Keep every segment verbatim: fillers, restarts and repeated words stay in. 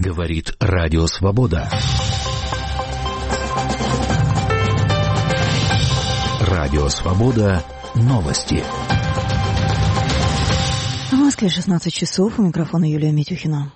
Говорит Радио Свобода. Радио Свобода. Новости. В Москве шестнадцать часов. У микрофона Юлия Митюхина.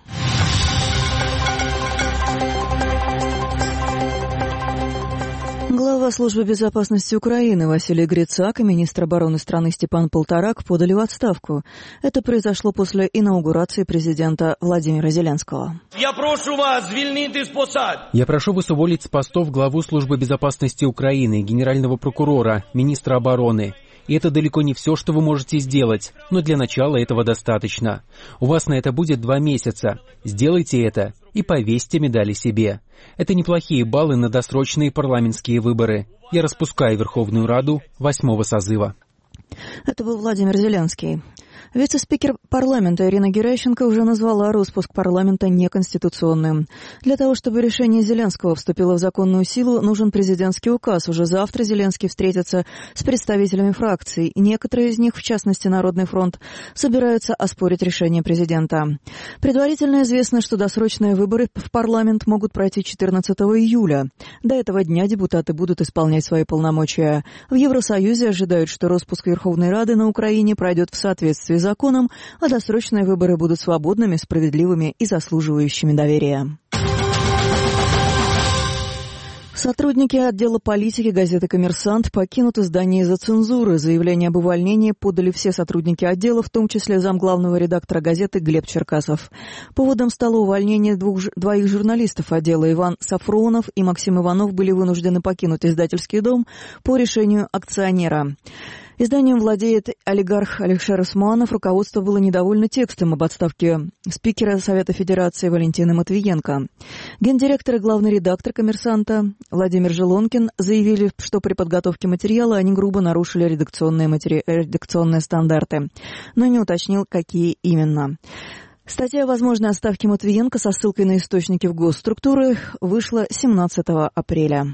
Глава службы безопасности Украины Василий Грицак и министр обороны страны Степан Полторак подали в отставку. Это произошло после инаугурации президента Владимира Зеленского. Я прошу вас звільнити з посад. Я прошу вас уволить с постов главу службы безопасности Украины, генерального прокурора, министра обороны. И это далеко не все, что вы можете сделать, но для начала этого достаточно. У вас на это будет два месяца. Сделайте это и повесьте медали себе. Это неплохие баллы на досрочные парламентские выборы. Я распускаю Верховную Раду восьмого созыва. Это был Владимир Зеленский. Вице-спикер парламента Ирина Геращенко уже назвала распуск парламента неконституционным. Для того, чтобы решение Зеленского вступило в законную силу, нужен президентский указ. Уже завтра Зеленский встретится с представителями фракций. Некоторые из них, в частности Народный фронт, собираются оспорить решение президента. Предварительно известно, что досрочные выборы в парламент могут пройти четырнадцатого июля. До этого дня депутаты будут исполнять свои полномочия. В Евросоюзе ожидают, что распуск Верховной Рады на Украине пройдет в соответствии с законом, а досрочные выборы будут свободными, справедливыми и заслуживающими доверия. Сотрудники отдела политики газеты «Коммерсант» покинут издание из-за цензуры. Заявление об увольнении подали все сотрудники отдела, в том числе замглавного редактора газеты Глеб Черкасов. Поводом стало увольнение двух, двоих журналистов отдела. Иван Сафронов и Максим Иванов были вынуждены покинуть издательский дом по решению акционера. Изданием владеет олигарх Алишер Усманов. Руководство было недовольно текстом об отставке спикера Совета Федерации Валентины Матвиенко. Гендиректор и главный редактор «Коммерсанта» Владимир Желонкин заявили, что при подготовке материала они грубо нарушили редакционные, матери... редакционные стандарты, но не уточнил, какие именно. Статья о возможной отставке Матвиенко со ссылкой на источники в госструктурах вышла семнадцатого апреля.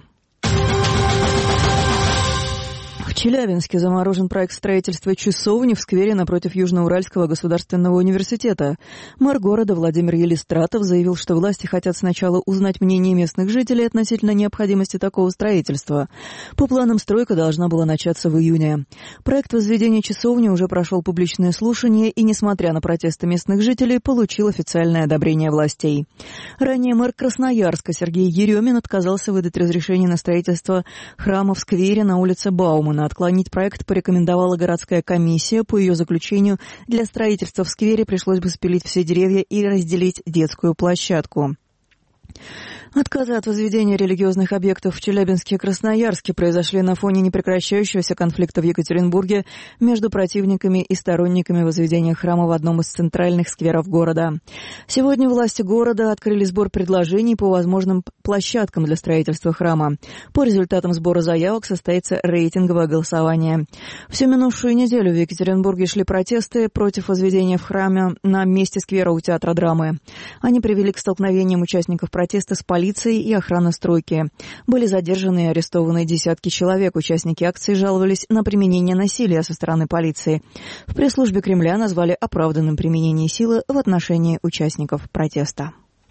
В Челябинске заморожен проект строительства часовни в сквере напротив Южноуральского государственного университета. Мэр города Владимир Елистратов заявил, что власти хотят сначала узнать мнение местных жителей относительно необходимости такого строительства. По планам стройка должна была начаться в июне. Проект возведения часовни уже прошел публичное слушание и, несмотря на протесты местных жителей, получил официальное одобрение властей. Ранее мэр Красноярска Сергей Еремин отказался выдать разрешение на строительство храма в сквере на улице Баумана. Отклонить проект порекомендовала городская комиссия. По ее заключению, для строительства в сквере пришлось бы спилить все деревья и разделить детскую площадку. Отказы от возведения религиозных объектов в Челябинске и Красноярске произошли на фоне непрекращающегося конфликта в Екатеринбурге между противниками и сторонниками возведения храма в одном из центральных скверов города. Сегодня власти города открыли сбор предложений по возможным площадкам для строительства храма. По результатам сбора заявок состоится рейтинговое голосование. Всю минувшую неделю в Екатеринбурге шли протесты против возведения в храме на месте сквера у театра драмы. Они привели к столкновениям участников протеста с полицией и охрана стройки. Были задержаны и арестованы десятки человек. Участники акции жаловались на применение насилия со стороны полиции. В пресс-службе Кремля назвали оправданным применение силы в отношении участников протеста.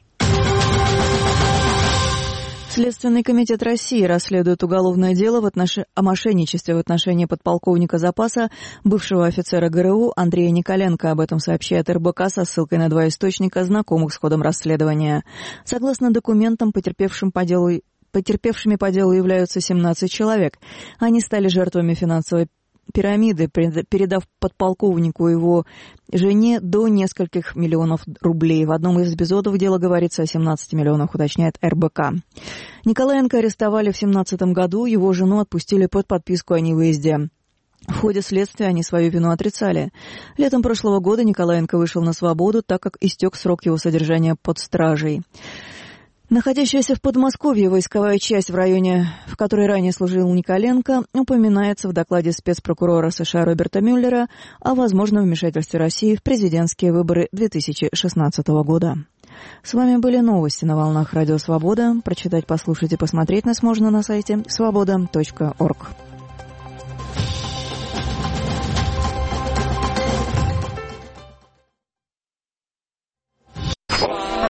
Следственный комитет России расследует уголовное дело в отнош... о мошенничестве в отношении подполковника запаса, бывшего офицера ГРУ Андрея Николенко. Об этом сообщает эр бэ ка со ссылкой на два источника, знакомых с ходом расследования. Согласно документам, потерпевшим по делу... потерпевшими по делу являются семнадцать человек. Они стали жертвами финансовой пирамиды, передав подполковнику и его жене до нескольких миллионов рублей. В одном из эпизодов дела говорится о семнадцати миллионах, уточняет эр бэ ка. Николаенко арестовали в две тысячи семнадцатом году, его жену отпустили под подписку о невыезде. В ходе следствия они свою вину отрицали. Летом прошлого года Николаенко вышел на свободу, так как истек срок его содержания под стражей. Находящаяся в Подмосковье войсковая часть, в районе, в которой ранее служил Николенко, упоминается в докладе спецпрокурора США Роберта Мюллера о возможном вмешательстве России в президентские выборы две тысячи шестнадцатого года. С вами были новости на волнах Радио Свобода. Прочитать, послушать и посмотреть нас можно на сайте свобода точка орг.